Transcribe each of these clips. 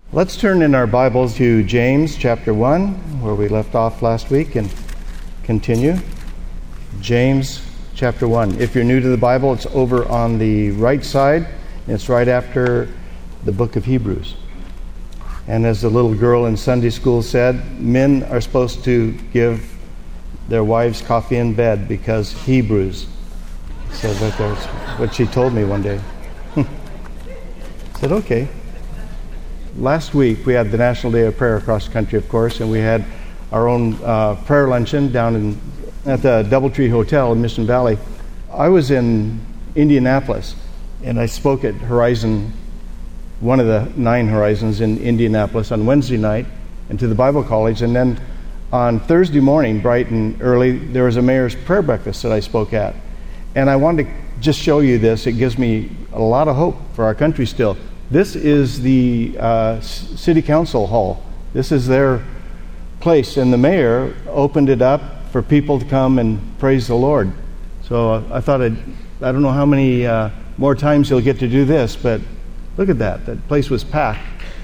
Let's turn in our Bibles to James chapter 1, where we left off last week, and continue. James chapter 1. If you're new to the Bible, it's over on the right side. It's right after the book of Hebrews. And as the little girl in Sunday school said, men are supposed to give their wives coffee in bed because Hebrews. So that's what she told me one day. I said, okay. Last week, we had the National Day of Prayer across the country, of course, and we had our own prayer luncheon down at the Doubletree Hotel in Mission Valley. I was in Indianapolis, and I spoke at Horizon, one of the 9 Horizons in Indianapolis on Wednesday night, and to the Bible College. And then on Thursday morning, bright and early, there was a mayor's prayer breakfast that I spoke at. And I wanted to just show you this. It gives me a lot of hope for our country still. This is the city council hall. This is their place, and the mayor opened it up for people to come and praise the Lord. So I thought I don't know how many more times he'll get to do this, but look at that. That place was packed.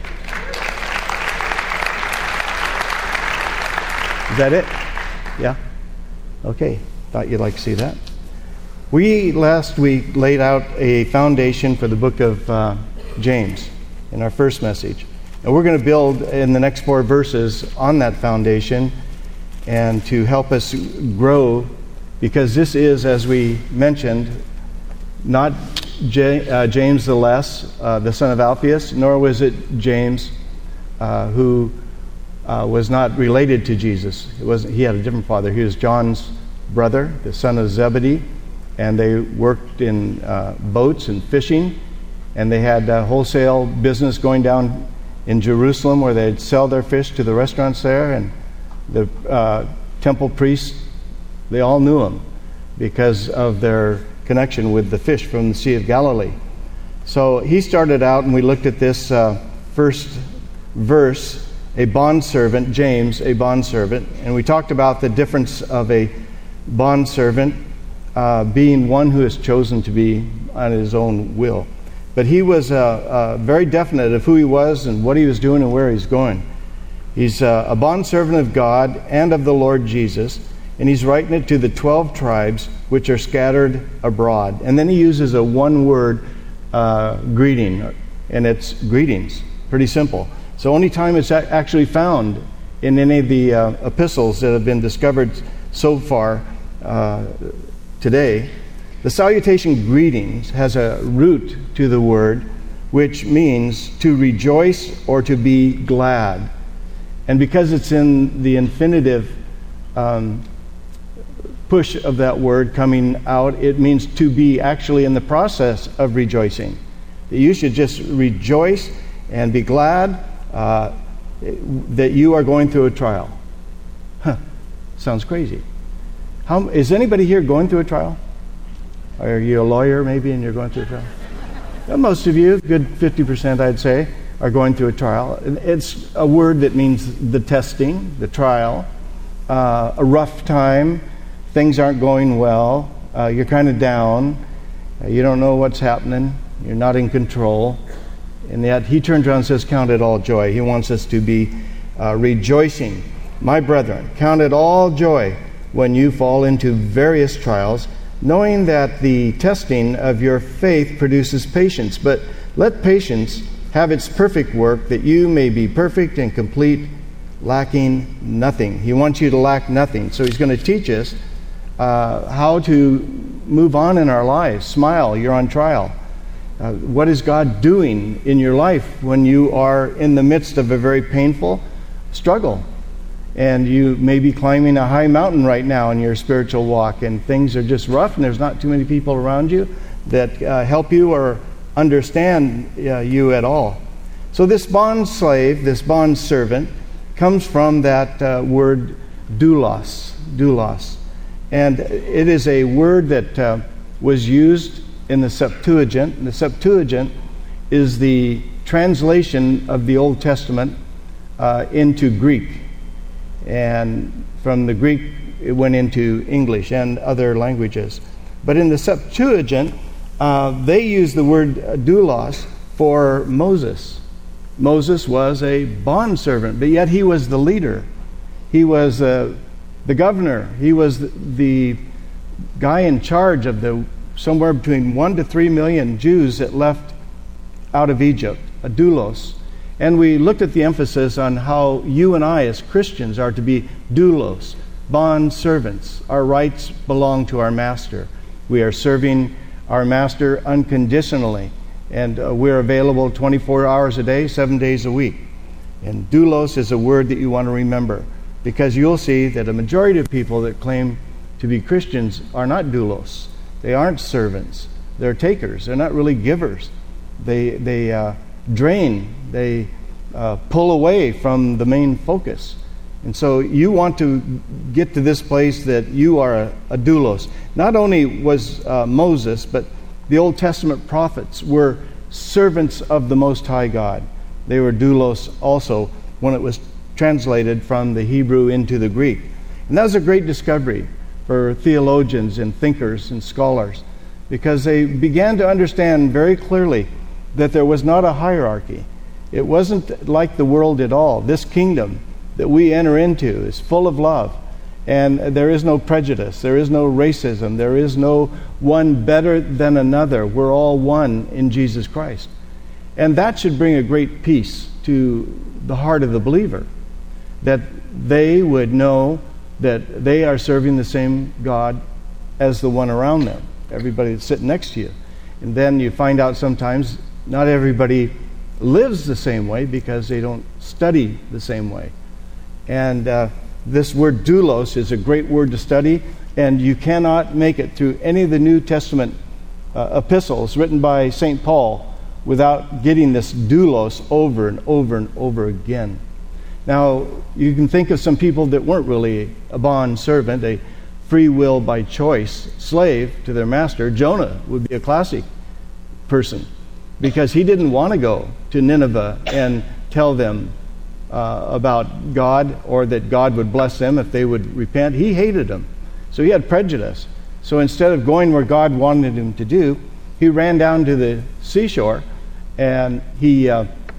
Is that it? Yeah? Okay. Thought you'd like to see that. We last week laid out a foundation for the book of James in our first message. And we're going to build in the next 4 verses on that foundation and to help us grow, because this is, as we mentioned, not James the Less, the son of Alphaeus, nor was it James who was not related to Jesus. He had a different father. He was John's brother, the son of Zebedee, and they worked in boats and fishing. And they had a wholesale business going down in Jerusalem where they'd sell their fish to the restaurants there. And the temple priests, they all knew him because of their connection with the fish from the Sea of Galilee. So he started out, and we looked at this first verse, a bondservant, James, a bondservant. And we talked about the difference of a bondservant being one who is chosen to be on his own will. But he was very definite of who he was and what he was doing and where he's going. He's a bondservant of God and of the Lord Jesus, and he's writing it to the 12 tribes which are scattered abroad. And then he uses a one-word greeting, and it's greetings. Pretty simple. So only time it's actually found in any of the epistles that have been discovered so far today. The salutation greetings has a root to the word which means to rejoice or to be glad. And because it's in the infinitive push of that word coming out, it means to be actually in the process of rejoicing. That you should just rejoice and be glad that you are going through a trial. Sounds crazy. Is anybody here going through a trial? Are you a lawyer maybe and you're going through a trial? Well, most of you, good 50% I'd say, are going through a trial. It's a word that means the testing, the trial, a rough time, things aren't going well, you're kind of down, you don't know what's happening, you're not in control. And yet he turns around and says, count it all joy. He wants us to be rejoicing. My brethren, count it all joy when you fall into various trials, knowing that the testing of your faith produces patience. But let patience have its perfect work, that you may be perfect and complete, lacking nothing. He wants you to lack nothing. So he's going to teach us how to move on in our lives. Smile, you're on trial. What is God doing in your life when you are in the midst of a very painful struggle? And you may be climbing a high mountain right now in your spiritual walk, and things are just rough, and there's not too many people around you that help you or understand you at all. So this bond slave, this bond servant, comes from that word doulos. And it is a word that was used in the Septuagint. And the Septuagint is the translation of the Old Testament into Greek. And from the Greek, it went into English and other languages. But in the Septuagint, they use the word doulos for Moses. Moses was a bondservant, but yet he was the leader. He was the governor. He was the guy in charge of the somewhere between 1 to 3 million Jews that left out of Egypt, a doulos. And we looked at the emphasis on how you and I as Christians are to be doulos, bond servants. Our rights belong to our master. We are serving our master unconditionally, and we're available 24 hours a day, 7 days a week. And doulos is a word that you want to remember, because you'll see that a majority of people that claim to be Christians are not doulos. They aren't servants. They're takers. They're not really givers. They drain. They pull away from the main focus. And so you want to get to this place that you are a doulos. Not only was Moses, but the Old Testament prophets were servants of the Most High God. They were doulos also when it was translated from the Hebrew into the Greek. And that was a great discovery for theologians and thinkers and scholars, because they began to understand very clearly that there was not a hierarchy. It wasn't like the world at all. This kingdom that we enter into is full of love, and there is no prejudice, there is no racism, there is no one better than another. We're all one in Jesus Christ. And that should bring a great peace to the heart of the believer, that they would know that they are serving the same God as the one around them, everybody that's sitting next to you. And then you find out sometimes not everybody lives the same way because they don't study the same way. And this word doulos is a great word to study, and you cannot make it through any of the New Testament epistles written by St. Paul without getting this doulos over and over and over again. Now, you can think of some people that weren't really a bond servant, a free will by choice slave to their master. Jonah would be a classic person, because he didn't want to go to Nineveh and tell them about God, or that God would bless them if they would repent. He hated them. So he had prejudice. So instead of going where God wanted him to do, he ran down to the seashore, and he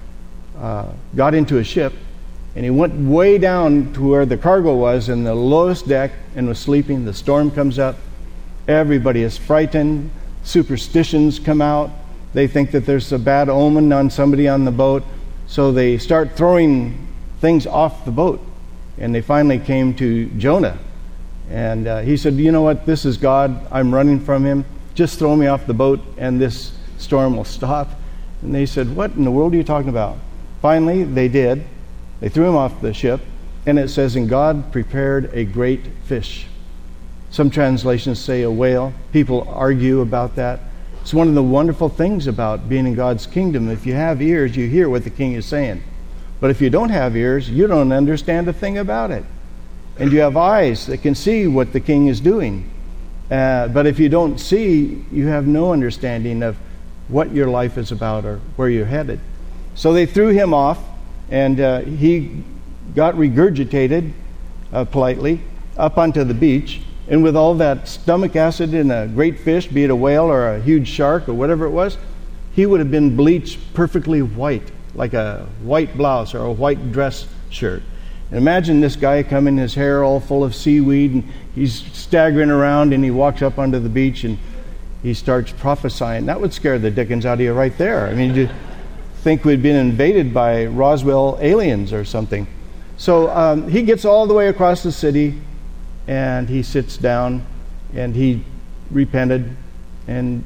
got into a ship, and he went way down to where the cargo was in the lowest deck and was sleeping. The storm comes up. Everybody is frightened. Superstitions come out. They think that there's a bad omen on somebody on the boat. So they start throwing things off the boat. And they finally came to Jonah. And he said, you know what? This is God. I'm running from him. Just throw me off the boat and this storm will stop. And they said, what in the world are you talking about? Finally, they did. They threw him off the ship. And it says, and God prepared a great fish. Some translations say a whale. People argue about that. It's one of the wonderful things about being in God's kingdom. If you have ears, you hear what the king is saying. But if you don't have ears, you don't understand a thing about it. And you have eyes that can see what the king is doing. But if you don't see, you have no understanding of what your life is about or where you're headed. So they threw him off, and he got regurgitated, politely, up onto the beach. And with all that stomach acid in a great fish, be it a whale or a huge shark or whatever it was, he would have been bleached perfectly white, like a white blouse or a white dress shirt. And imagine this guy coming, his hair all full of seaweed, and he's staggering around, and he walks up onto the beach and he starts prophesying. That would scare the dickens out of you right there. I mean, you'd think we'd been invaded by Roswell aliens or something. So he gets all the way across the city, and he sits down, and he repented, and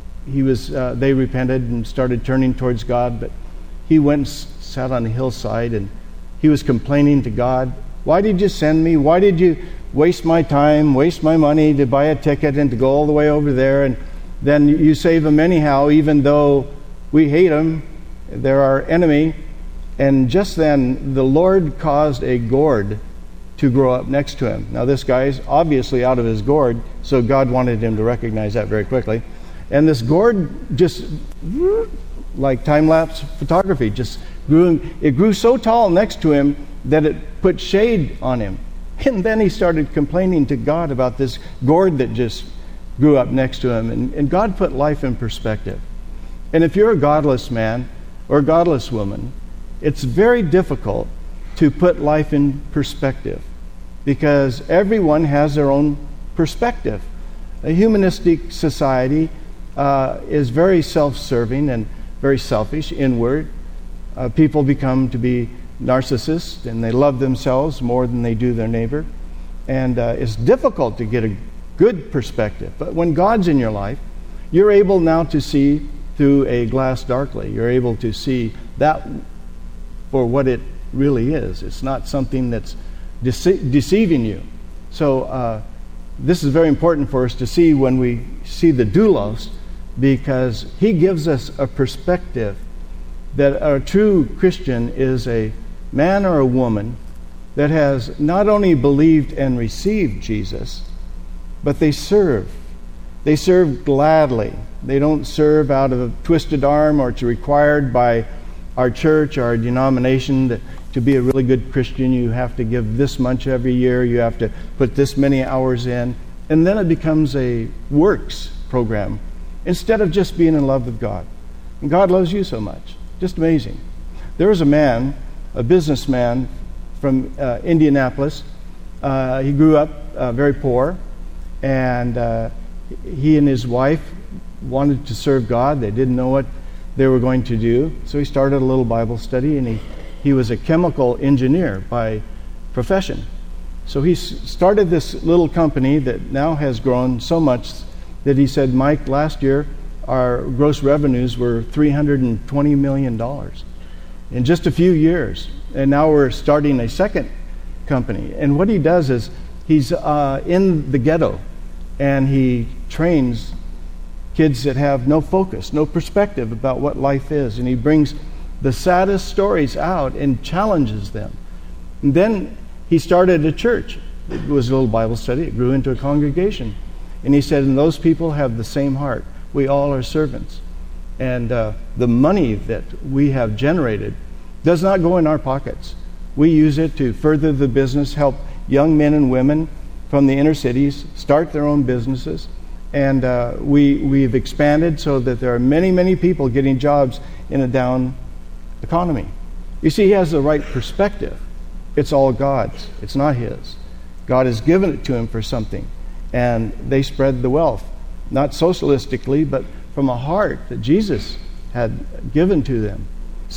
they repented and started turning towards God. But he went and sat on a hillside, and he was complaining to God. Why did you send me? Why did you waste my time, waste my money to buy a ticket and to go all the way over there? And then you save them anyhow, even though we hate them. They're our enemy. And just then, the Lord caused a gourd to grow up next to him. Now, this guy's obviously out of his gourd, so God wanted him to recognize that very quickly. And this gourd just, like time-lapse photography, just grew. It grew so tall next to him that it put shade on him. And then he started complaining to God about this gourd that just grew up next to him. And God put life in perspective. And if you're a godless man or a godless woman, it's very difficult to put life in perspective because everyone has their own perspective. A humanistic society is very self-serving and very selfish, inward. People become to be narcissists, and they love themselves more than they do their neighbor. And it's difficult to get a good perspective. But when God's in your life, you're able now to see through a glass darkly. You're able to see that for what it really is. It's not something that's deceiving you. So this is very important for us to see when we see the doulos, because he gives us a perspective that a true Christian is a man or a woman that has not only believed and received Jesus, but they serve. They serve gladly. They don't serve out of a twisted arm, or it's required by our church, our denomination, that to be a really good Christian you have to give this much every year, you have to put this many hours in, and then it becomes a works program instead of just being in love with God. And God loves you so much. Just amazing. There was a man, a businessman from Indianapolis. He grew up very poor, and he and his wife wanted to serve God. They didn't know what they were going to do, so he started a little Bible study, and he was a chemical engineer by profession. So he started this little company that now has grown so much that he said, Mike, last year our gross revenues were $320 million in just a few years. And now we're starting a second company. And what he does is he's in the ghetto, and he trains kids that have no focus, no perspective about what life is. And he brings the saddest stories out and challenges them. And then he started a church. It was a little Bible study. It grew into a congregation. And he said, and those people have the same heart. We all are servants. And the money that we have generated does not go in our pockets. We use it to further the business, help young men and women from the inner cities start their own businesses. And we've expanded so that there are many, many people getting jobs in a down economy. You see, he has the right perspective. It's all God's. It's not his. God has given it to him for something. And they spread the wealth, not socialistically, but from a heart that Jesus had given to them.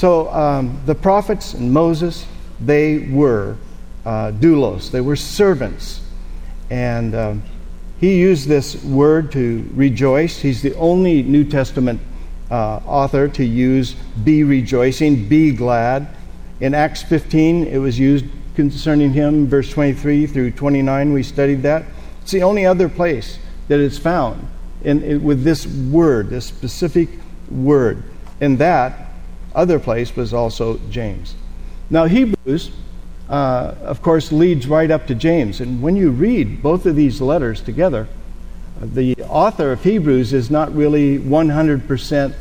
So the prophets and Moses, they were doulos. They were servants. And he used this word to rejoice. He's the only New Testament author to use be rejoicing, be glad. In Acts 15, it was used concerning him, verse 23 through 29. We studied that. It's the only other place that it's found with this word, this specific word. And that other place was also James. Now, Hebrews, of course, leads right up to James. And when you read both of these letters together, the author of Hebrews is not really 100%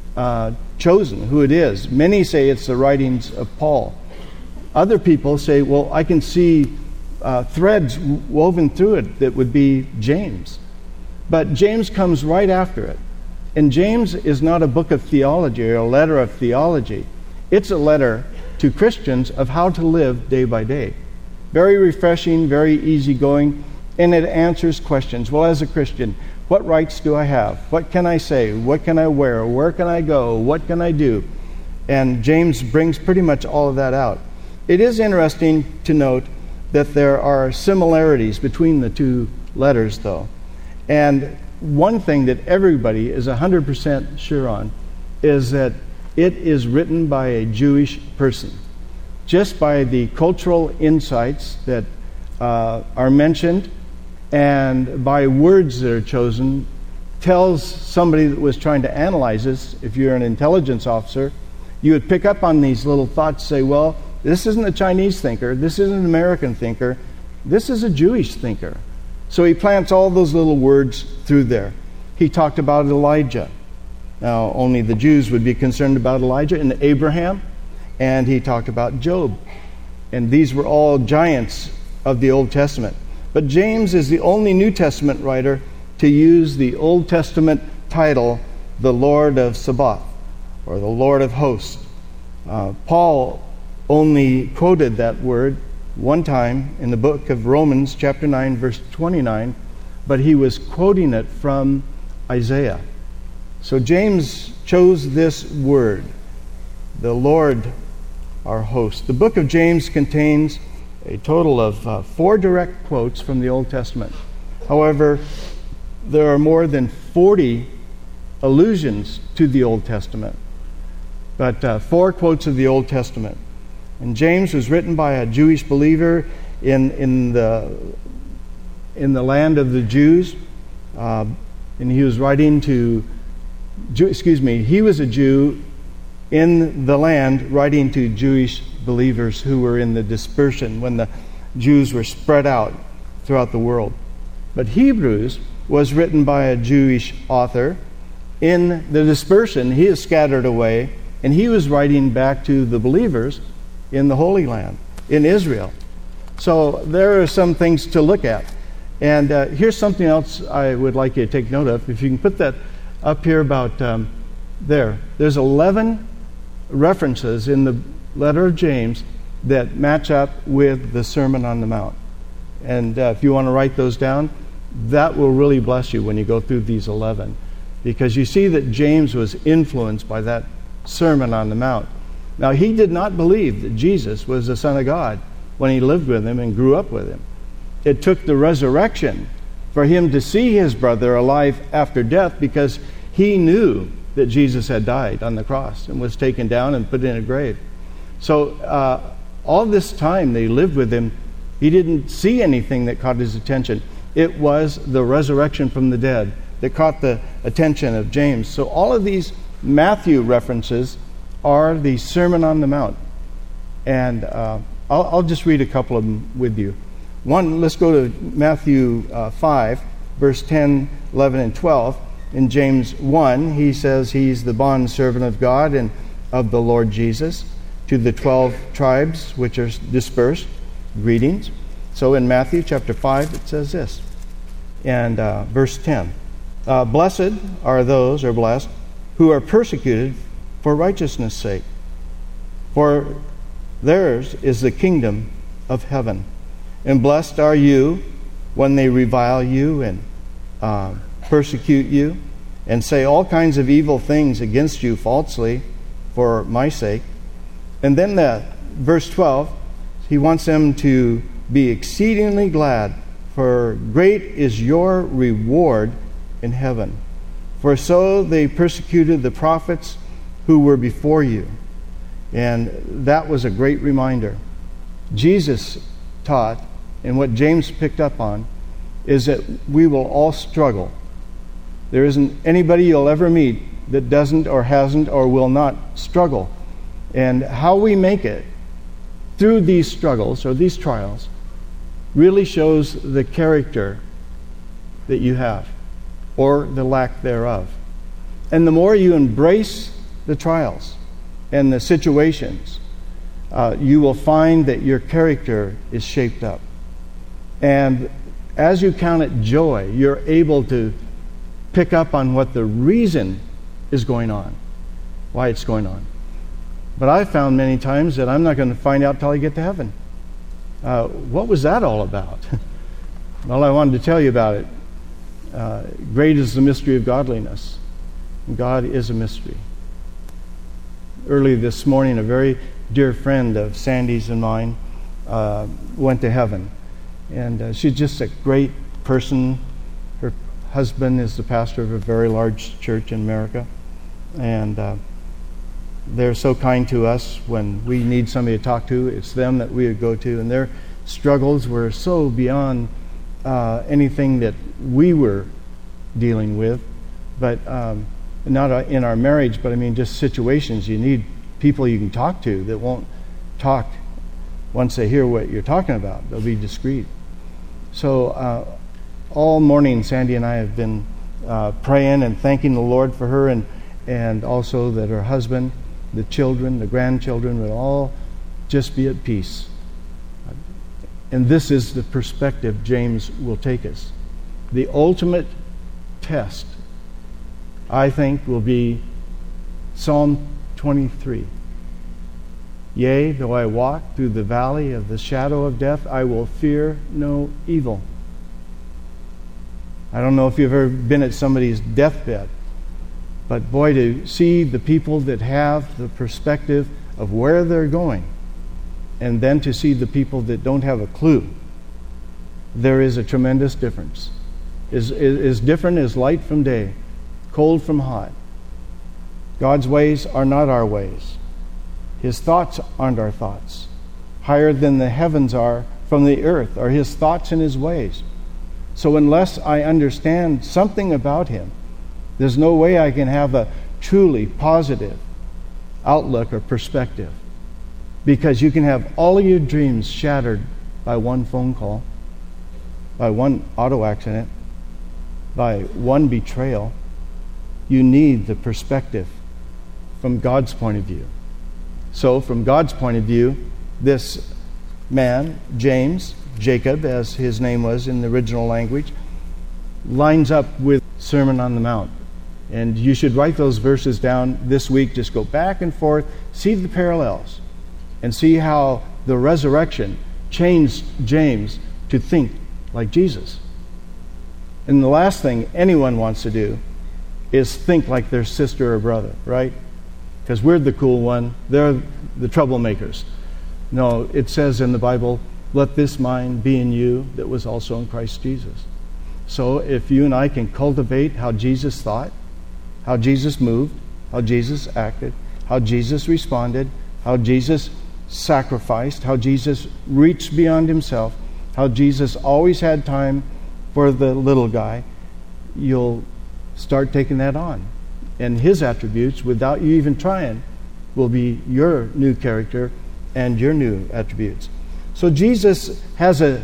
chosen who it is. Many say it's the writings of Paul. Other people say, well, I can see threads woven through it that would be James. But James comes right after it. And James is not a book of theology or a letter of theology. It's a letter to Christians of how to live day by day. Very refreshing, very easygoing, and it answers questions. Well, as a Christian, what rights do I have? What can I say? What can I wear? Where can I go? What can I do? And James brings pretty much all of that out. It is interesting to note that there are similarities between the two letters, though. And one thing that everybody is 100% sure on is that it is written by a Jewish person. Just by the cultural insights that are mentioned and by words that are chosen, tells somebody that was trying to analyze this, if you're an intelligence officer, you would pick up on these little thoughts, say, well, this isn't a Chinese thinker, this isn't an American thinker, this is a Jewish thinker. So he plants all those little words through there. He talked about Elijah. Now, only the Jews would be concerned about Elijah and Abraham, and he talked about Job. And these were all giants of the Old Testament. But James is the only New Testament writer to use the Old Testament title, the Lord of Sabaoth, or the Lord of Hosts. Paul only quoted that word one time in the book of Romans, chapter 9, verse 29, but he was quoting it from Isaiah. So James chose this word, the Lord our host. The book of James contains a total of 4 direct quotes from the Old Testament. However, there are more than 40 allusions to the Old Testament, but 4 quotes of the Old Testament. And James was written by a Jewish believer in the land of the Jews, and he was writing to, he was a Jew in the land writing to Jewish believers who were in the dispersion when the Jews were spread out throughout the world. But Hebrews was written by a Jewish author in the dispersion. He is scattered away, and he was writing back to the believers in the Holy Land, in Israel. So there are some things to look at. And here's something else I would like you to take note of. If you can put that up here about there. There's 11 references in the letter of James that match up with the Sermon on the Mount. And if you want to write those down, that will really bless you when you go through these 11. Because you see that James was influenced by that Sermon on the Mount. Now, he did not believe that Jesus was the Son of God when he lived with him and grew up with him. It took the resurrection for him to see his brother alive after death, because he knew that Jesus had died on the cross and was taken down and put in a grave. So all this time they lived with him, he didn't see anything that caught his attention. It was the resurrection from the dead that caught the attention of James. So all of these Matthew references are the Sermon on the Mount. And I'll just read a couple of them with you. One, let's go to Matthew 5, verse 10, 11, and 12. In James 1, he says he's the bondservant of God and of the Lord Jesus. To the 12 tribes which are dispersed, greetings. So in Matthew chapter 5, it says this. And verse 10. Blessed are those, or blessed, who are persecuted for righteousness' sake, for theirs is the kingdom of heaven. And blessed are you when they revile you and persecute you and say all kinds of evil things against you falsely for my sake. And then verse 12, he wants them to be exceedingly glad, for great is your reward in heaven. For so they persecuted the prophets who were before you. And that was a great reminder. Jesus taught, and what James picked up on, is that we will all struggle. There isn't anybody you'll ever meet that doesn't or hasn't or will not struggle. And how we make it through these struggles or these trials really shows the character that you have, or the lack thereof. And the more you embrace the trials and the situations, you will find that your character is shaped up. And as you count it joy, you're able to pick up on what the reason is going on, why it's going on. But I've found many times that I'm not going to find out till I get to heaven. What was that all about? Well, I wanted to tell you about it. Great is the mystery of godliness. God is a mystery. Early this morning, a very dear friend of Sandy's and mine went to heaven. And she's just a great person. Her husband is the pastor of a very large church in America. And they're so kind to us when we need somebody to talk to. It's them that we would go to. And their struggles were so beyond anything that we were dealing with. But not in our marriage, but I mean just situations. You need people you can talk to that won't talk once they hear what you're talking about. They'll be discreet. So all morning, Sandy and I have been praying and thanking the Lord for her, and also that her husband, the children, the grandchildren would all just be at peace. And this is the perspective James will take us. The ultimate test, I think, will be Psalm 23. Yea, though I walk through the valley of the shadow of death, I will fear no evil. I don't know if you've ever been at somebody's deathbed, but boy, to see the people that have the perspective of where they're going, and then to see the people that don't have a clue, there is a tremendous difference. Is different as light from day, cold from hot. God's ways are not our ways. His thoughts aren't our thoughts. Higher than the heavens are from the earth are His thoughts and His ways. So unless I understand something about Him, there's no way I can have a truly positive outlook or perspective. Because you can have all of your dreams shattered by one phone call, by one auto accident, by one betrayal. You need the perspective from God's point of view. So from God's point of view, this man, James, Jacob, as his name was in the original language, lines up with Sermon on the Mount. And you should write those verses down this week. Just go back and forth, see the parallels, and see how the resurrection changed James to think like Jesus. And the last thing anyone wants to do is think like their sister or brother, right? Because we're the cool one, they're the troublemakers. No, it says in the Bible, let this mind be in you that was also in Christ Jesus. So if you and I can cultivate how Jesus thought, how Jesus moved, how Jesus acted, how Jesus responded, how Jesus sacrificed, how Jesus reached beyond himself, how Jesus always had time for the little guy, you'll start taking that on. And his attributes, without you even trying, will be your new character and your new attributes. So James has a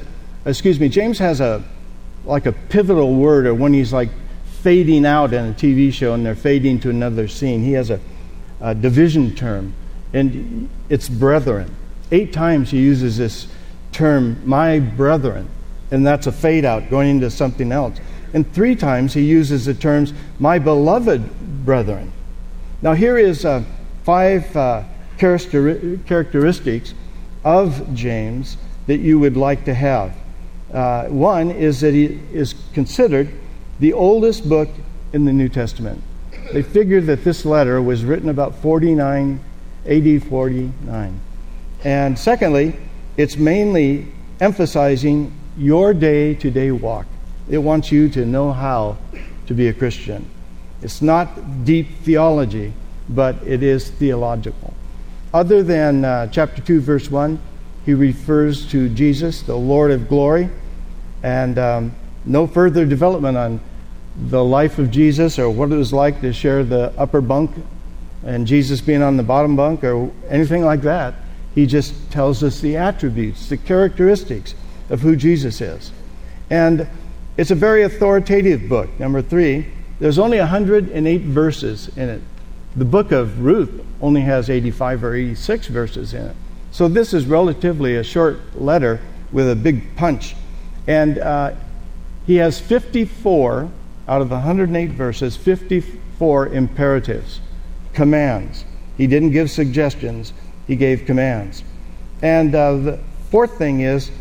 like a pivotal word, or when he's like fading out in a TV show and they're fading to another scene. He has a division term, and it's brethren. 8 times he uses this term, my brethren, and that's a fade out going into something else. And 3 times he uses the terms, my beloved brethren. Now here is 5 characteristics of James that you would like to have. One is that he is considered the oldest book in the New Testament. They figure that this letter was written about AD 49. And secondly, it's mainly emphasizing your day-to-day walk. It wants you to know how to be a Christian. It's not deep theology, but it is theological. Other than chapter 2, verse 1, he refers to Jesus, the Lord of glory, and no further development on the life of Jesus or what it was like to share the upper bunk and Jesus being on the bottom bunk or anything like that. He just tells us the attributes, the characteristics of who Jesus is. And it's a very authoritative book. Number 3, there's only 108 verses in it. The book of Ruth only has 85 or 86 verses in it. So this is relatively a short letter with a big punch. And he has 54 out of the 108 verses, 54 imperatives, commands. He didn't give suggestions, he gave commands. And the fifth thing,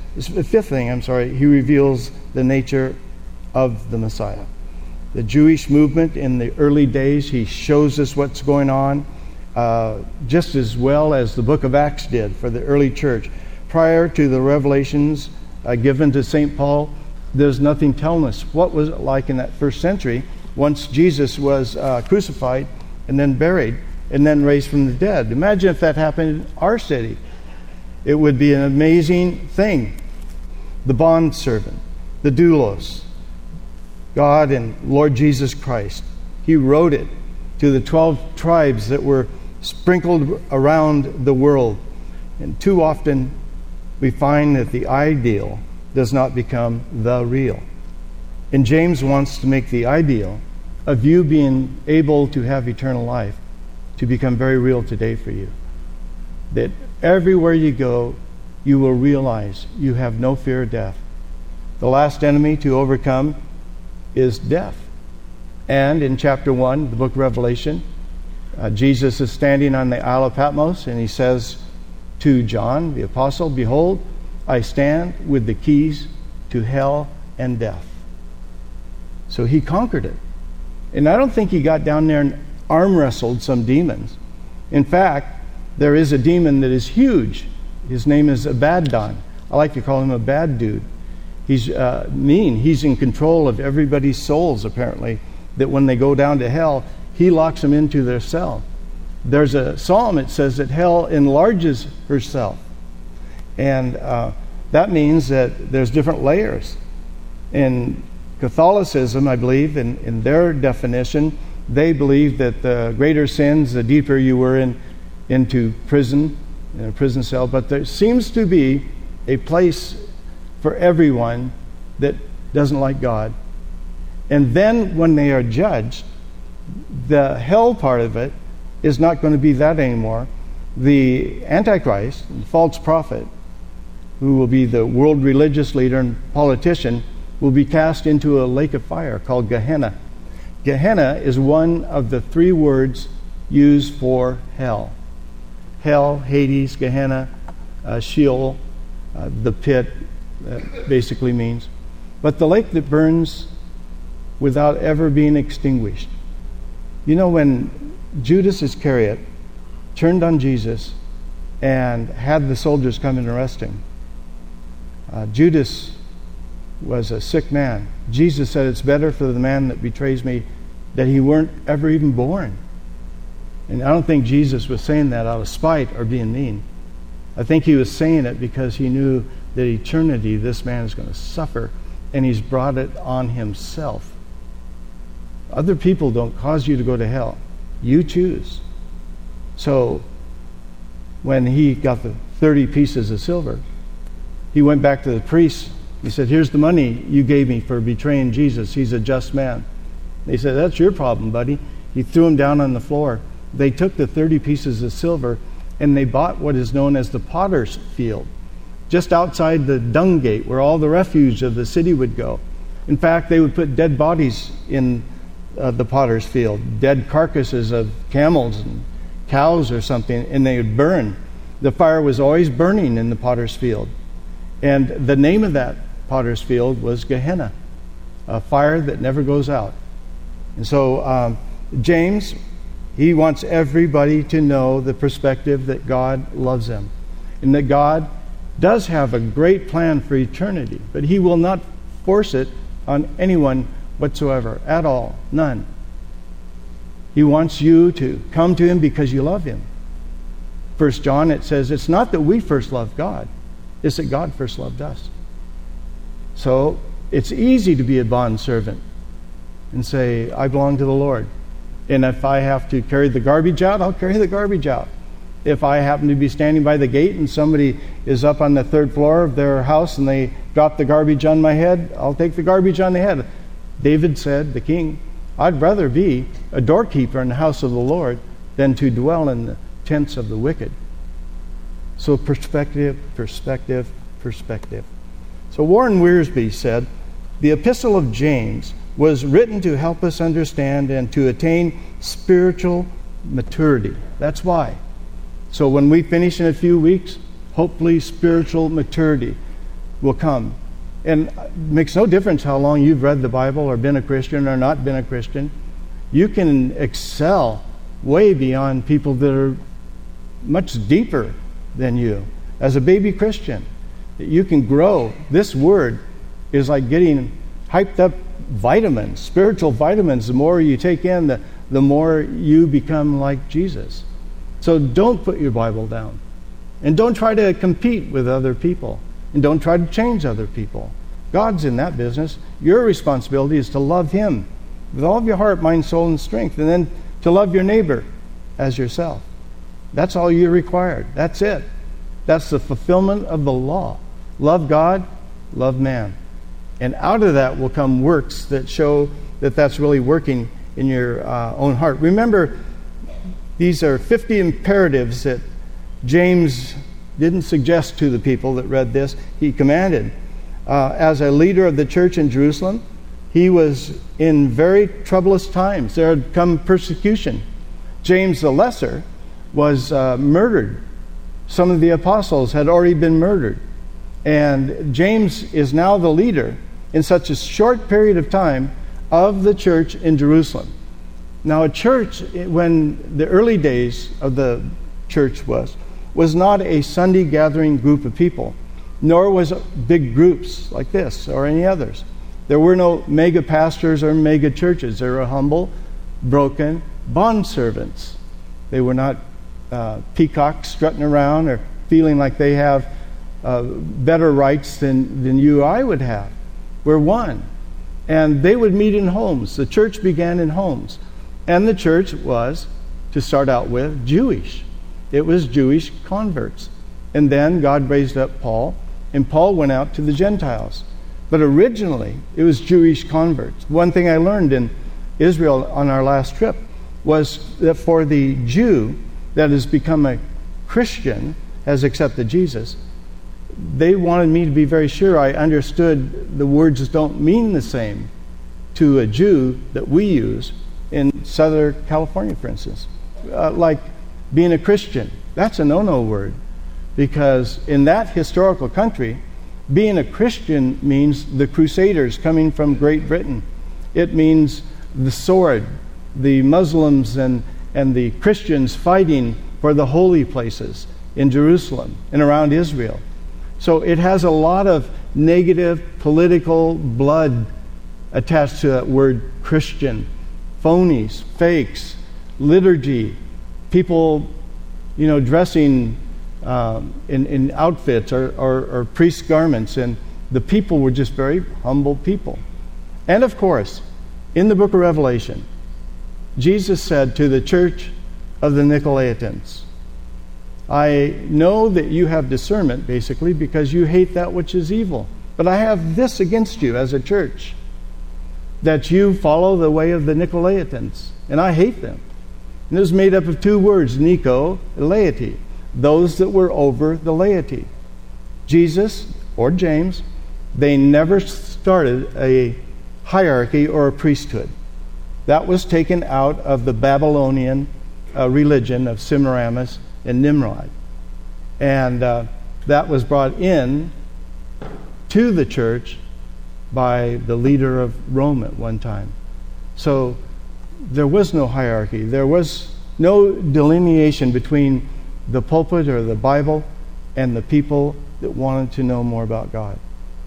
he reveals the nature of the Messiah. The Jewish movement in the early days, he shows us what's going on just as well as the book of Acts did for the early church. Prior to the revelations given to St. Paul, there's nothing telling us what was it like in that first century once Jesus was crucified and then buried and then raised from the dead. Imagine if that happened in our city. It would be an amazing thing. The bondservant, the doulos, God and Lord Jesus Christ. He wrote it to the 12 tribes that were sprinkled around the world. And too often we find that the ideal does not become the real. And James wants to make the ideal of you being able to have eternal life to become very real today for you. That everywhere you go, you will realize you have no fear of death. The last enemy to overcome is death. And in chapter 1, the book of Revelation, Jesus is standing on the Isle of Patmos, and he says to John the apostle, "Behold, I stand with the keys to hell and death." So he conquered it. And I don't think he got down there and arm wrestled some demons. In fact, there is a demon that is huge. His name is Abaddon. I like to call him a bad dude. He's mean. He's in control of everybody's souls, apparently, that when they go down to hell, he locks them into their cell. There's a psalm that says that hell enlarges herself. And that means that there's different layers. In Catholicism, I believe, in their definition, they believe that the greater sins, the deeper you were into prison, in a prison cell. But there seems to be a place for everyone that doesn't like God. And then when they are judged, the hell part of it is not going to be that anymore. The Antichrist, the false prophet, who will be the world religious leader and politician, will be cast into a lake of fire called Gehenna. Gehenna is one of the 3 words used for hell. Hell, Hades, Gehenna, Sheol, the pit, that basically means. But the lake that burns without ever being extinguished. You know, when Judas Iscariot turned on Jesus and had the soldiers come and arrest him, Judas was a sick man. Jesus said, "It's better for the man that betrays me that he weren't ever even born." And I don't think Jesus was saying that out of spite or being mean. I think he was saying it because he knew that eternity this man is going to suffer, and he's brought it on himself. Other people don't cause you to go to hell. You choose. So when he got the 30 pieces of silver, he went back to the priest. He said, "Here's the money you gave me for betraying Jesus. He's a just man." They said, "That's your problem, buddy." He threw him down on the floor. They took the 30 pieces of silver and they bought what is known as the potter's field, just outside the dung gate where all the refuse of the city would go. In fact, they would put dead bodies in the potter's field, dead carcasses of camels and cows or something, and they would burn. The fire was always burning in the potter's field. And the name of that potter's field was Gehenna, a fire that never goes out. And so James, he wants everybody to know the perspective that God loves them and that God does have a great plan for eternity, but he will not force it on anyone whatsoever, at all, none. He wants you to come to him because you love him. 1 John, it says, it's not that we first loved God, it's that God first loved us. So it's easy to be a bondservant and say, I belong to the Lord. And if I have to carry the garbage out, I'll carry the garbage out. If I happen to be standing by the gate and somebody is up on the 3rd floor of their house and they drop the garbage on my head, I'll take the garbage on the head. David said, the king, I'd rather be a doorkeeper in the house of the Lord than to dwell in the tents of the wicked. So perspective. So Warren Wiersbe said, the Epistle of James was written to help us understand and to attain spiritual maturity. That's why. So when we finish in a few weeks, hopefully spiritual maturity will come. And it makes no difference how long you've read the Bible or been a Christian or not been a Christian. You can excel way beyond people that are much deeper than you. As a baby Christian, you can grow. This word is like getting hyped up vitamins, spiritual vitamins. The more you take in, the more you become like Jesus. So don't put your Bible down. And don't try to compete with other people. And don't try to change other people. God's in that business. Your responsibility is to love him with all of your heart, mind, soul, and strength. And then to love your neighbor as yourself. That's all you're required. That's it. That's the fulfillment of the law. Love God, love man. And out of that will come works that show that that's really working in your own heart. Remember, these are 50 imperatives that James didn't suggest to the people that read this. He commanded. As a leader of the church in Jerusalem, he was in very troublous times. There had come persecution. James the Lesser was murdered Some of the apostles had already been murdered. And James is now the leader in such a short period of time of the church in Jerusalem. Now, a church, when the early days of the church was not a Sunday gathering group of people, nor was it big groups like this or any others. There were no mega pastors or mega churches. They were humble, broken bondservants. They were not peacocks strutting around or feeling like they have better rights than you or I would have. We're one. And they would meet in homes. The church began in homes. And the church was, to start out with, Jewish. It was Jewish converts. And then God raised up Paul, and Paul went out to the Gentiles. But originally, it was Jewish converts. One thing I learned in Israel on our last trip was that for the Jew that has become a Christian, has accepted Jesus, they wanted me to be very sure I understood the words don't mean the same to a Jew that we use in Southern California, for instance. Like being a Christian, that's a no-no word, because in that historical country, being a Christian means the Crusaders coming from Great Britain. It means the sword, the Muslims and the Christians fighting for the holy places in Jerusalem and around Israel. So it has a lot of negative political blood attached to that word Christian. Phonies, fakes, liturgy, people, dressing in outfits or priest garments, and the people were just very humble people. And of course, in the book of Revelation, Jesus said to the church of the Nicolaitans, I know that you have discernment, basically, because you hate that which is evil. But I have this against you as a church, that you follow the way of the Nicolaitans, and I hate them. And it was made up of two words, Nico and laity, those that were over the laity. Jesus, or James, they never started a hierarchy or a priesthood. That was taken out of the Babylonian religion of Semiramis and Nimrod. And that was brought in to the church by the leader of Rome at one time. So there was no hierarchy. There was no delineation between the pulpit or the Bible and the people that wanted to know more about God.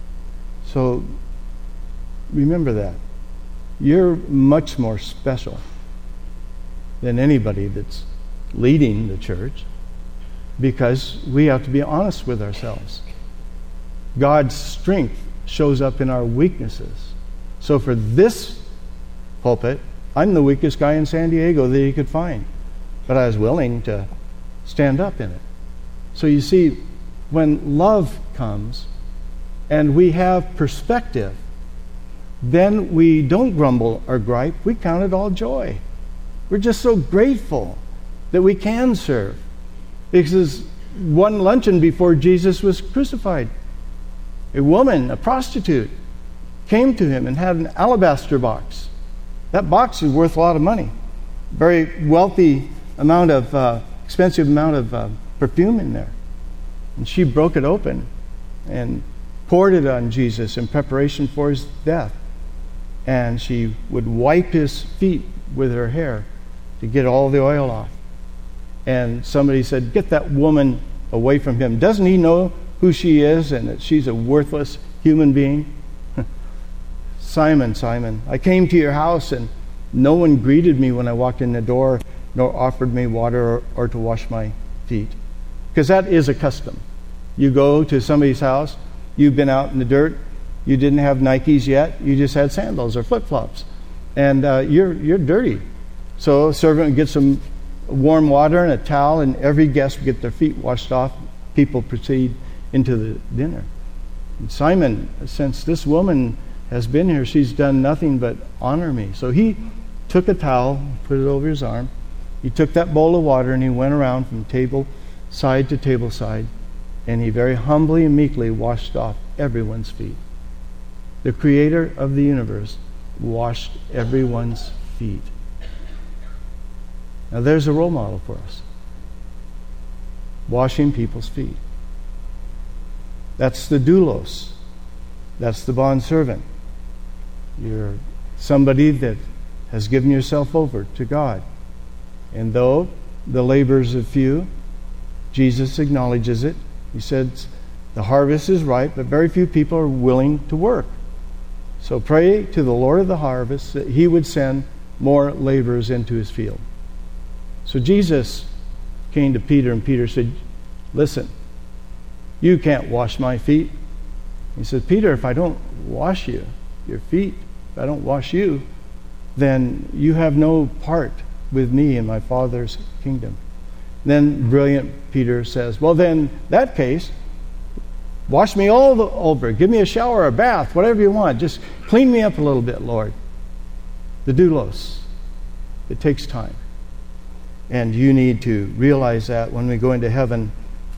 So remember that. You're much more special than anybody that's leading the church, because we have to be honest with ourselves. God's strength shows up in our weaknesses. So for this pulpit, I'm the weakest guy in San Diego that you could find, but I was willing to stand up in it. So you see, when love comes and we have perspective, then we don't grumble or gripe. We count it all joy. We're just so grateful that we can serve. Because one luncheon before Jesus was crucified, a woman, a prostitute, came to him and had an alabaster box. That box is worth a lot of money. Very wealthy amount of, expensive amount of perfume in there. And she broke it open and poured it on Jesus in preparation for his death. And she would wipe his feet with her hair to get all the oil off. And somebody said, get that woman away from him. Doesn't he know who she is and that she's a worthless human being? Simon, Simon, I came to your house and no one greeted me when I walked in the door, nor offered me water or to wash my feet. Because that is a custom. You go to somebody's house, you've been out in the dirt, you didn't have Nikes yet, you just had sandals or flip-flops. And you're dirty. So a servant would get some warm water and a towel, and every guest would get their feet washed off. People proceed into the dinner. And Simon, since this woman has been here, she's done nothing but honor me. So he took a towel, put it over his arm. He took that bowl of water and he went around from table side to table side, and he very humbly and meekly washed off everyone's feet. The creator of the universe washed everyone's feet. Now there's a role model for us. washing people's feet. That's the doulos. That's the bondservant. You're somebody that has given yourself over to God. And though the labors are few, Jesus acknowledges it. He said, the harvest is ripe, but very few people are willing to work. So pray to the Lord of the harvest that He would send more laborers into His field. So Jesus came to Peter, and Peter said, listen, you can't wash my feet. He said, Peter, if I don't wash your feet, if I don't wash you, then you have no part with me in my Father's kingdom. Then brilliant Peter says, well then, in that case, wash me all over. Give me a shower, a bath, whatever you want. Just clean me up a little bit, Lord. The doulos. It takes time. And you need to realize that when we go into heaven,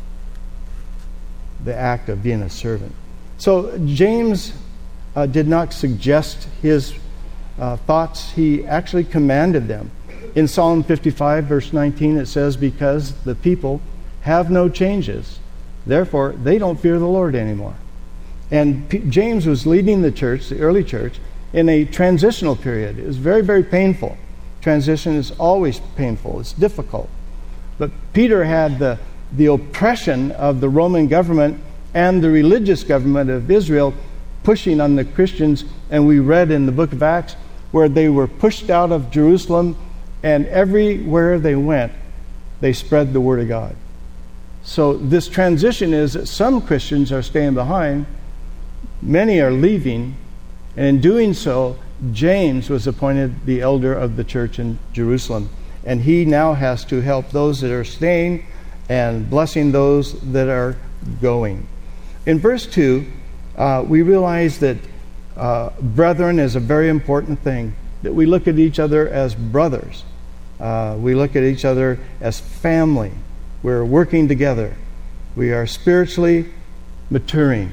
the act of being a servant. So James did not suggest his thoughts. He actually commanded them. In Psalm 55, verse 19, it says, because the people have no changes, therefore they don't fear the Lord anymore. And James was leading the church, the early church, in a transitional period. It was very, very painful. Transition is always painful. It's difficult. But Peter had the oppression of the Roman government and the religious government of Israel pushing on the Christians. And we read in the book of Acts where they were pushed out of Jerusalem, and everywhere they went, they spread the word of God. So this transition is that some Christians are staying behind, many are leaving, and in doing so, James was appointed the elder of the church in Jerusalem. And he now has to help those that are staying and blessing those that are going. In verse 2, we realize that brethren is a very important thing, that we look at each other as brothers. We look at each other as family. We're working together. We are spiritually maturing,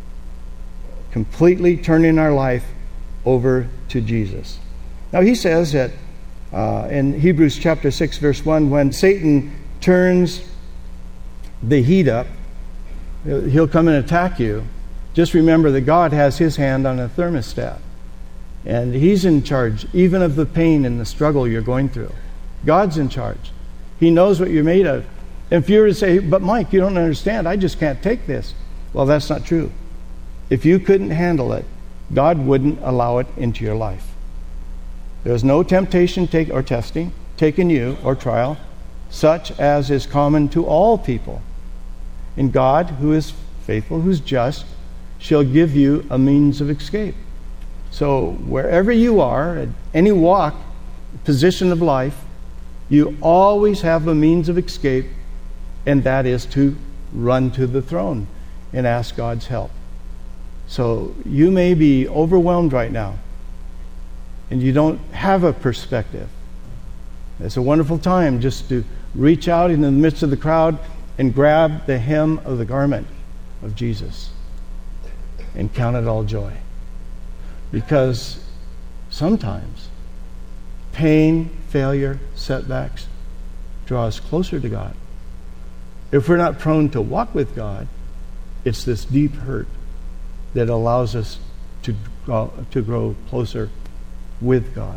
completely turning our life over to Jesus. Now he says that in Hebrews chapter 6, verse 1, when Satan turns the heat up, he'll come and attack you. Just remember that God has His hand on a thermostat. And He's in charge even of the pain and the struggle you're going through. God's in charge. He knows what you're made of. And if you were to say, but Mike, you don't understand, I just can't take this. Well, that's not true. If you couldn't handle it, God wouldn't allow it into your life. There's no temptation or testing taken you or trial, such as is common to all people. And God, who is faithful, who's just, shall give you a means of escape. So wherever you are, at any walk, position of life, you always have a means of escape, and that is to run to the throne and ask God's help. So you may be overwhelmed right now, and you don't have a perspective. It's a wonderful time just to reach out in the midst of the crowd and grab the hem of the garment of Jesus and count it all joy. Because sometimes pain, failure, setbacks draw us closer to God. If we're not prone to walk with God, it's this deep hurt that allows us to grow closer with God.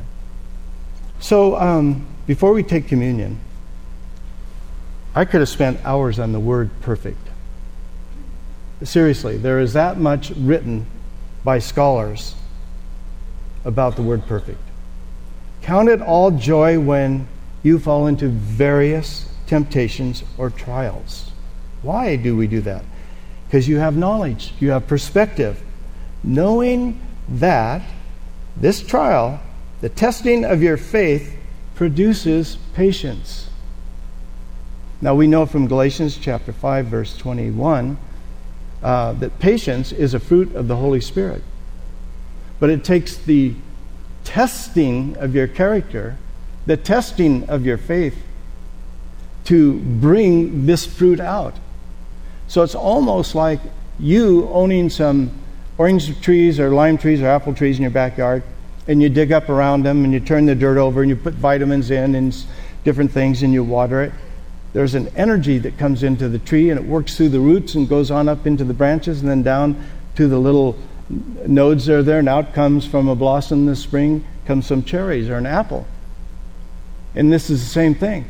So before we take communion, I could have spent hours on the word perfect. Seriously, there is that much written by scholars about the word perfect. Count it all joy when you fall into various temptations or trials. Why do we do that? Because you have knowledge, you have perspective, knowing that this trial, the testing of your faith, produces patience. Now we know from Galatians chapter 5, verse 21, that patience is a fruit of the Holy Spirit. But it takes the testing of your character, the testing of your faith, to bring this fruit out. So it's almost like you owning some orange trees or lime trees or apple trees in your backyard, and you dig up around them and you turn the dirt over and you put vitamins in and different things and you water it. there's an energy that comes into the tree, and it works through the roots and goes on up into the branches and then down to the little nodes that are there, and out comes from a blossom in the spring, comes some cherries or an apple. And this is the same thing.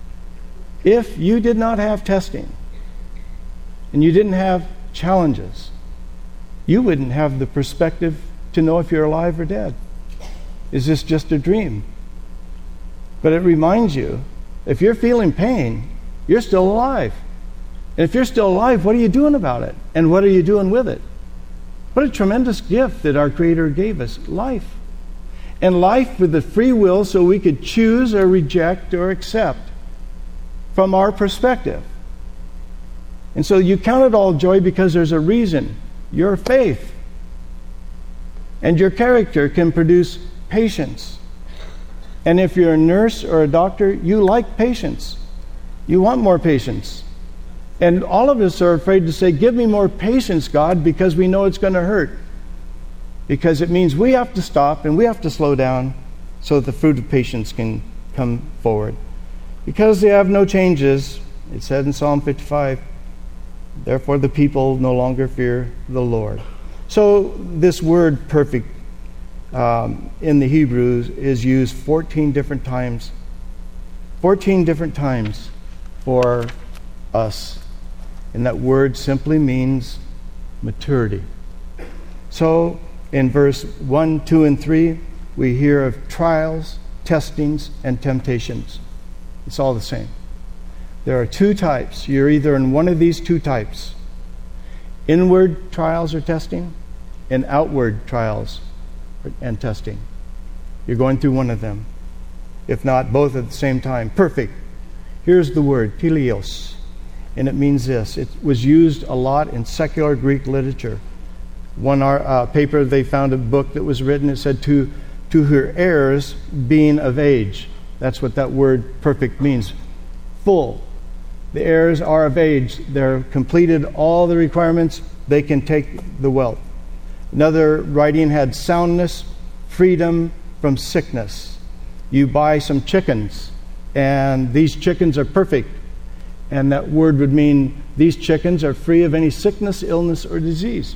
If you did not have testing, and you didn't have challenges, you wouldn't have the perspective to know if you're alive or dead. Is this just a dream? But it reminds you, if you're feeling pain, you're still alive. And if you're still alive, what are you doing about it? And what are you doing with it? What a tremendous gift that our Creator gave us, life. And life with the free will so we could choose or reject or accept from our perspective. And so you count it all joy because there's a reason. Your faith and your character can produce patience. And if you're a nurse or a doctor, you like patience. You want more patience. And all of us are afraid to say, give me more patience, God, because we know it's going to hurt. Because it means we have to stop and we have to slow down so that the fruit of patience can come forward. Because they have no changes, it said in Psalm 55, therefore the people no longer fear the Lord. So this word perfect in the Hebrew is used 14 different times. 14 different times for us. And that word simply means maturity. So in verse 1, 2, and 3, we hear of trials, testings, and temptations. It's all the same. There are two types. You're either in one of these two types. Inward trials or testing, and outward trials and testing. You're going through one of them. If not, both at the same time. Perfect. Here's the word, teleos. And it means this. It was used a lot in secular Greek literature. One paper, they found a book that was written, it said, to her heirs being of age. That's what that word perfect means. Full. The heirs are of age. They're completed all the requirements. They can take the wealth. Another writing had soundness, freedom from sickness. You buy some chickens, and these chickens are perfect. And that word would mean these chickens are free of any sickness, illness, or disease.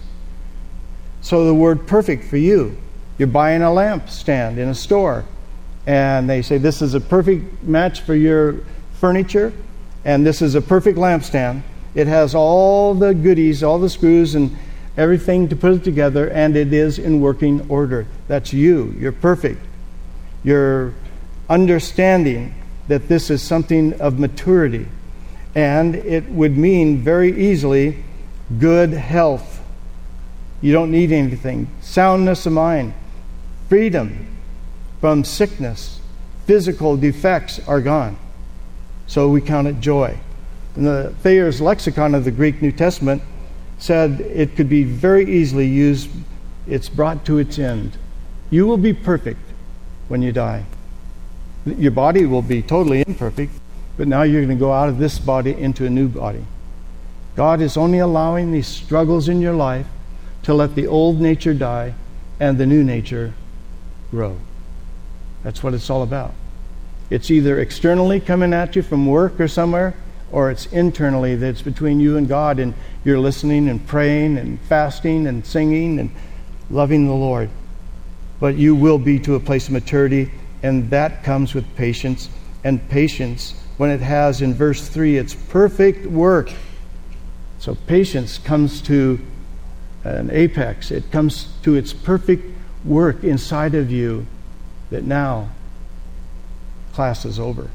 So the word perfect for you. You're buying a lamp stand in a store, and they say this is a perfect match for your furniture, and this is a perfect lampstand. It has all the goodies, all the screws and everything to put it together, and it is in working order. That's you. You're perfect. You're understanding that this is something of maturity. And it would mean very easily good health. You don't need anything. Soundness of mind. Freedom from sickness. Physical defects are gone. So we count it joy. And the Thayer's lexicon of the Greek New Testament said it could be very easily used. It's brought to its end. You will be perfect when you die. Your body will be totally imperfect, but now you're going to go out of this body into a new body. God is only allowing these struggles in your life to let the old nature die and the new nature grow. That's what it's all about. It's either externally coming at you from work or somewhere, or it's internally that it's between you and God, and you're listening and praying and fasting and singing and loving the Lord. But you will be to a place of maturity, and that comes with patience. And patience, when it has in verse 3, its perfect work. So patience comes to an apex. It comes to its perfect work inside of you, that now class is over.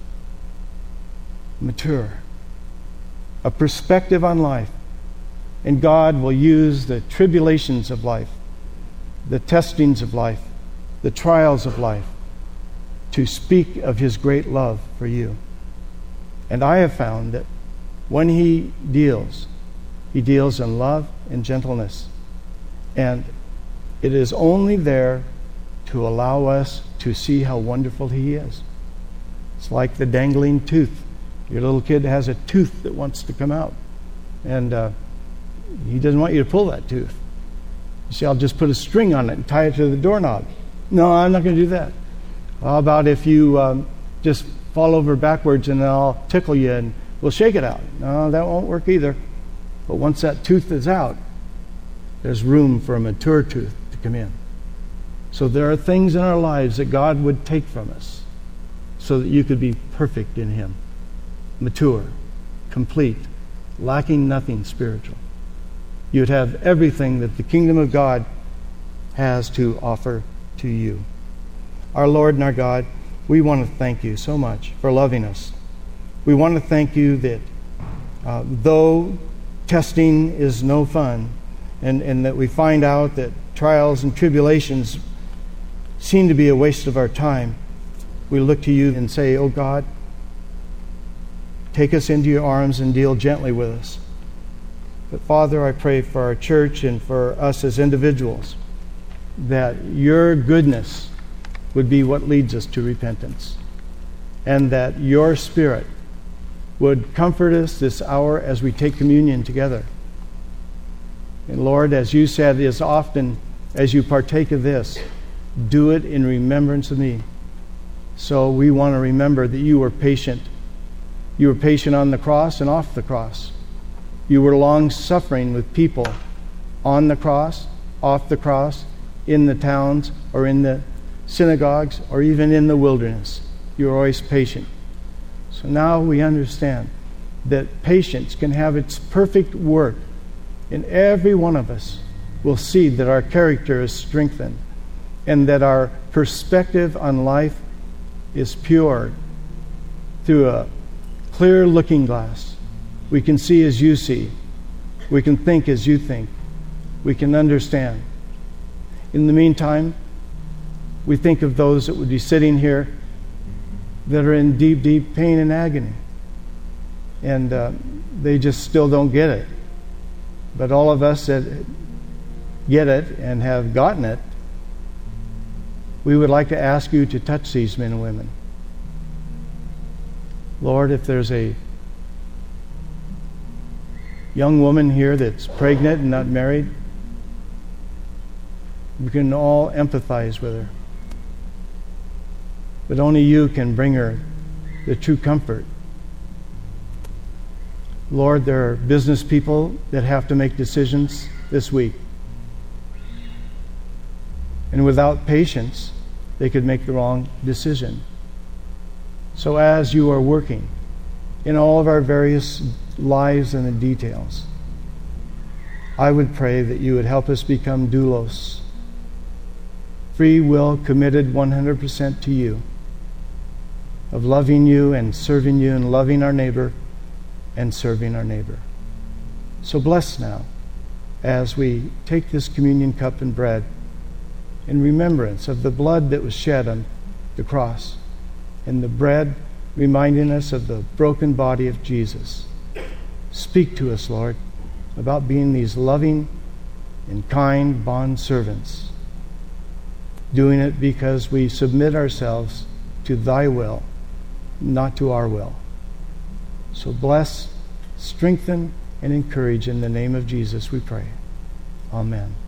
Mature. A perspective on life. And God will use the tribulations of life, the testings of life, the trials of life, to speak of His great love for you. And I have found that when He deals in love and gentleness. And it is only there to allow us to see how wonderful He is. It's like the dangling tooth. Your little kid has a tooth that wants to come out. And he doesn't want you to pull that tooth. You say, I'll just put a string on it and tie it to the doorknob. No, I'm not going to do that. How about if you just fall over backwards and I'll tickle you and We'll shake it out. No, that won't work either. But once that tooth is out, there's room for a mature tooth to come in. So there are things in our lives that God would take from us so that you could be perfect in Him. Mature, complete, lacking nothing spiritual. You'd have everything that the kingdom of God has to offer to you. Our Lord and our God, we want to thank you so much for loving us. We want to thank you that though testing is no fun, and that we find out that trials and tribulations seem to be a waste of our time, we look to you and say, oh God, take us into your arms and deal gently with us. But Father, I pray for our church and for us as individuals that your goodness would be what leads us to repentance, and that your Spirit would comfort us this hour as we take communion together. And Lord, as you said, as often as you partake of this, do it in remembrance of me. So we want to remember that you were patient. You were patient on the cross and off the cross. You were long-suffering with people on the cross, off the cross, in the towns, or in the synagogues, or even in the wilderness. You were always patient. So now we understand that patience can have its perfect work, and every one of us will see that our character is strengthened and that our perspective on life is pure through a clear looking glass. We can see as you see. We can think as you think. We can understand. In the meantime, we think of those that would be sitting here that are in deep, deep pain and agony. And they just still don't get it. But all of us that get it and have gotten it, we would like to ask you to touch these men and women. Lord, if there's a young woman here that's pregnant and not married, we can all empathize with her. But only you can bring her the true comfort. Lord, there are business people that have to make decisions this week. And without patience, they could make the wrong decision. So as you are working in all of our various lives and the details, I would pray that you would help us become doulos, free will committed 100% to you, of loving you and serving you and loving our neighbor and serving our neighbor. So bless now as we take this communion cup and bread in remembrance of the blood that was shed on the cross, and the bread reminding us of the broken body of Jesus. Speak to us, Lord, about being these loving and kind bond servants, doing it because we submit ourselves to thy will, not to our will. So bless, strengthen, and encourage in the name of Jesus, we pray. Amen.